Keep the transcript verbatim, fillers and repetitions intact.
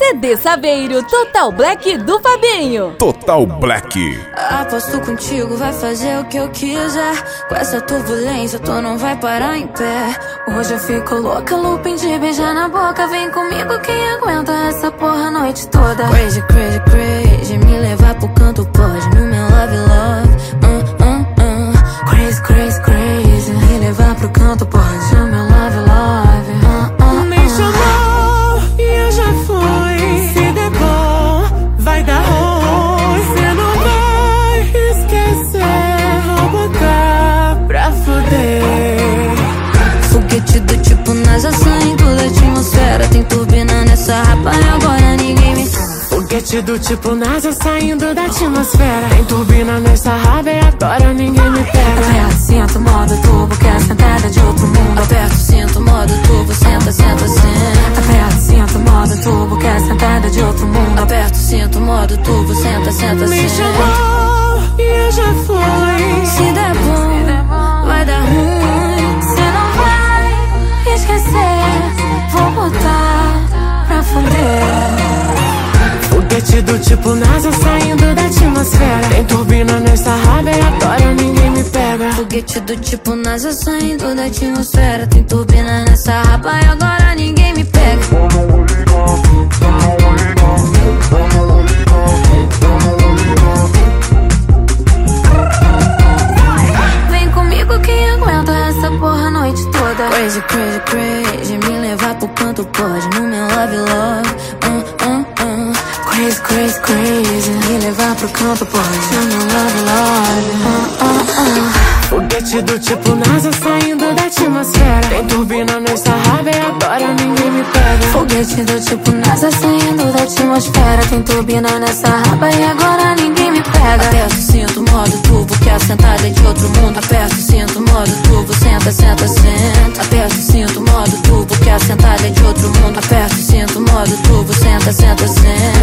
C D Saveiro Total Black do Fabinho. Total Black. Aposto contigo, vai fazer o que eu quiser. Com essa turbulência, tu não vai parar em pé. Hoje eu fico louca, looping de beijar na boca. Vem comigo, quem aguenta essa porra a noite toda. Crazy, crazy, crazy, me levar pro canto pode. No meu love, love, uh, uh, uh. Crazy, crazy, crazy, me levar pro canto pode. No meu love, love, uh, uh, uh. Me chamou e eu já fui. Se der bom, vai dar ruim. Cê não vai esquecer, vou botar pra fuder. Foguete do tipo NASA saindo da atmosfera. Tem turbina nessa rapa e agora ninguém me... Foguete do tipo NASA saindo da atmosfera. Tem turbina nessa raba e agora ninguém me pega. Aperta, sinto, modo turbo, que é sentada de outro mundo. Aperta, sinto, modo turbo, senta, senta, senta. Aperta, sinto, modo turbo, que é sentada de outro mundo. Aperta, sinto, modo turbo, senta, senta, senta. Me chamou e eu já fui. Se der bom, vai dar ruim. Cê não vai esquecer, vou botar pra fuder. Foguete do tipo NASA saindo da atmosfera. Tem turbina nessa raba e agora ninguém me pega. Foguete do tipo NASA saindo da atmosfera. Tem turbina nessa raba e agora ninguém me pega. Vem comigo, quem aguenta essa porra a noite toda. Crazy, crazy, crazy, me levar pro canto pode. No meu love, love, uh, uh, uh. Crazy, crazy, crazy, me levar pro canto pode. No meu love, love, uh, uh, uh. Foguete do tipo NASA saindo da atmosfera. Tem turbina nessa raba e agora ninguém me pega. Foguete do tipo NASA saindo da atmosfera. Tem turbina nessa raba e agora ninguém me pega. Aperto, sinto, modo turbo, que a sentada é de outro mundo. Aperto, sinto, modo turbo, senta, senta, senta. Aperto, sinto, modo turbo, que a sentada é de outro mundo. Aperto, sinto, modo turbo, senta, senta, senta.